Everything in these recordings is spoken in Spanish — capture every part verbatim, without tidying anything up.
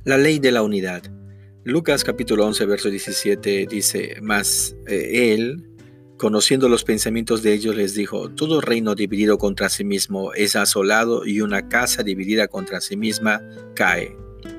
La ley de la unidad. Lucas capítulo once, verso diecisiete dice, mas eh, él, conociendo los pensamientos de ellos, les dijo, todo reino dividido contra sí mismo es asolado y una casa dividida contra sí misma cae.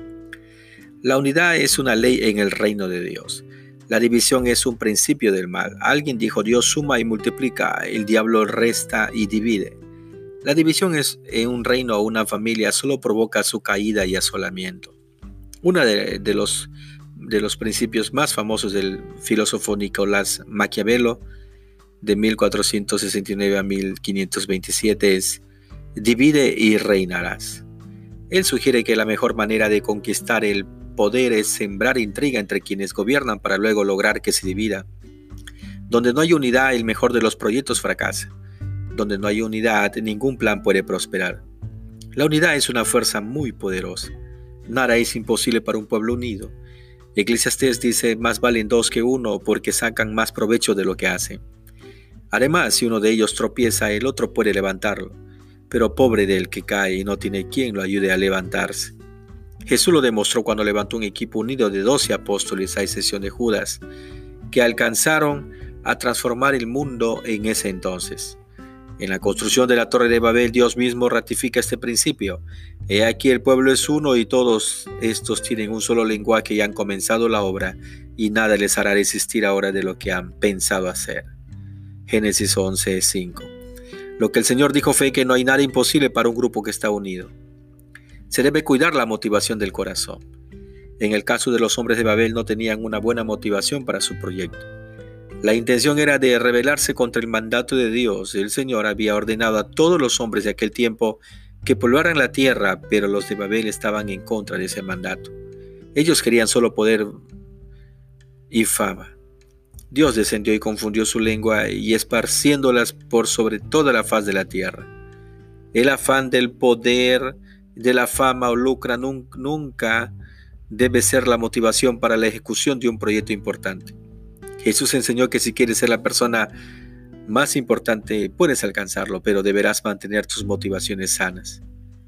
La unidad es una ley en el reino de Dios. La división es un principio del mal. Alguien dijo, Dios suma y multiplica, el diablo resta y divide. La división es, en un reino o una familia solo provoca su caída y asolamiento. Uno de, de, los, de los principios más famosos del filósofo Nicolás Maquiavelo, de mil cuatrocientos sesenta y nueve a mil quinientos veintisiete, es divide y reinarás. Él sugiere que la mejor manera de conquistar el poder es sembrar intriga entre quienes gobiernan para luego lograr que se divida. Donde no hay unidad, el mejor de los proyectos fracasa. Donde no hay unidad, ningún plan puede prosperar. La unidad es una fuerza muy poderosa. Nada es imposible para un pueblo unido. Eclesiastés dice, más valen dos que uno porque sacan más provecho de lo que hacen. Además, si uno de ellos tropieza, el otro puede levantarlo. Pero pobre del que cae y no tiene quien lo ayude a levantarse. Jesús lo demostró cuando levantó un equipo unido de doce apóstoles a excepción de Judas, que alcanzaron a transformar el mundo en ese entonces. En la construcción de la Torre de Babel, Dios mismo ratifica este principio. He aquí el pueblo es uno y todos estos tienen un solo lenguaje y han comenzado la obra, y nada les hará desistir ahora de lo que han pensado hacer. Génesis once, cinco. Lo que el Señor dijo fue que no hay nada imposible para un grupo que está unido. Se debe cuidar la motivación del corazón. En el caso de los hombres de Babel no tenían una buena motivación para su proyecto. La intención era de rebelarse contra el mandato de Dios. El Señor había ordenado a todos los hombres de aquel tiempo que poblaran la tierra, pero los de Babel estaban en contra de ese mandato. Ellos querían solo poder y fama. Dios descendió y confundió su lengua y esparciéndolas por sobre toda la faz de la tierra. El afán del poder, de la fama o lucra nunca debe ser la motivación para la ejecución de un proyecto importante. Jesús enseñó que si quieres ser la persona más importante, puedes alcanzarlo, pero deberás mantener tus motivaciones sanas.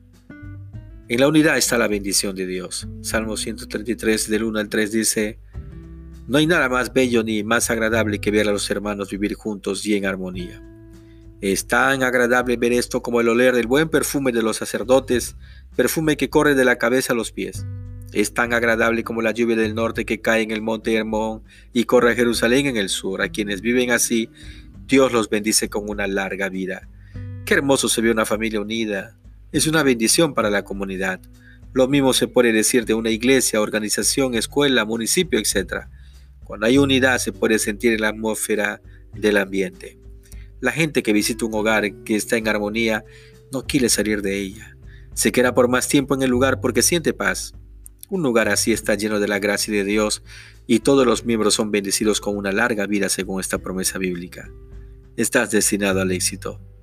En la unidad está la bendición de Dios. Salmo ciento treinta y tres, del uno al tres dice, no hay nada más bello ni más agradable que ver a los hermanos vivir juntos y en armonía. Es tan agradable ver esto como el oler del buen perfume de los sacerdotes, perfume que corre de la cabeza a los pies. Es tan agradable como la lluvia del norte que cae en el monte Hermón y corre a Jerusalén en el sur. A quienes viven así, Dios los bendice con una larga vida. Qué hermoso se ve una familia unida. Es una bendición para la comunidad. Lo mismo se puede decir de una iglesia, organización, escuela, municipio, etcétera. Cuando hay unidad se puede sentir en la atmósfera del ambiente. La gente que visita un hogar que está en armonía no quiere salir de ella. Se queda por más tiempo en el lugar porque siente paz. Un lugar así está lleno de la gracia de Dios y todos los miembros son bendecidos con una larga vida según esta promesa bíblica. Estás destinado al éxito.